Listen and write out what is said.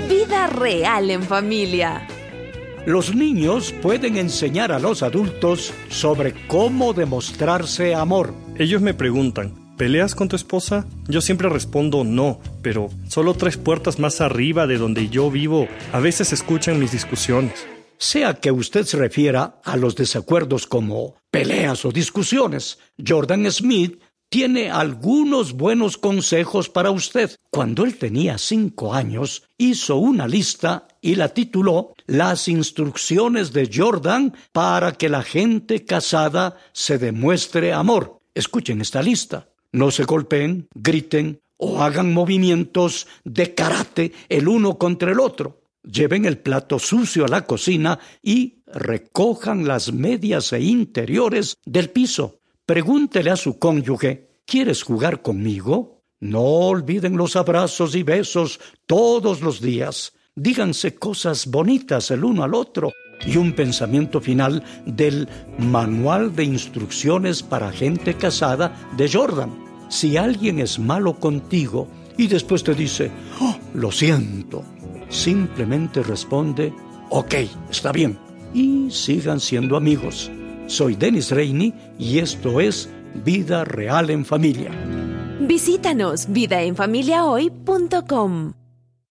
Vida real en familia. Los niños pueden enseñar a los adultos sobre cómo demostrarse amor. Ellos me preguntan, ¿peleas con tu esposa? Yo siempre respondo no, pero solo 3 puertas más arriba de donde yo vivo, a veces escuchan mis discusiones. Sea que usted se refiera a los desacuerdos como peleas o discusiones, Jordan Smith tiene algunos buenos consejos para usted. Cuando él tenía 5 años, hizo una lista y la tituló Las instrucciones de Jordan para que la gente casada se demuestre amor. Escuchen esta lista. No se golpeen, griten o hagan movimientos de karate el uno contra el otro. Lleven el plato sucio a la cocina y recojan las medias e interiores del piso. Pregúntele a su cónyuge, ¿quieres jugar conmigo? No olviden los abrazos y besos todos los días. Díganse cosas bonitas el uno al otro. Y un pensamiento final del Manual de Instrucciones para Gente Casada de Jordan. Si alguien es malo contigo y después te dice, lo siento, simplemente responde, ok, está bien, y sigan siendo amigos. Soy Dennis Rainey y esto es Vida Real en Familia. Visítanos vidaenfamiliahoy.com.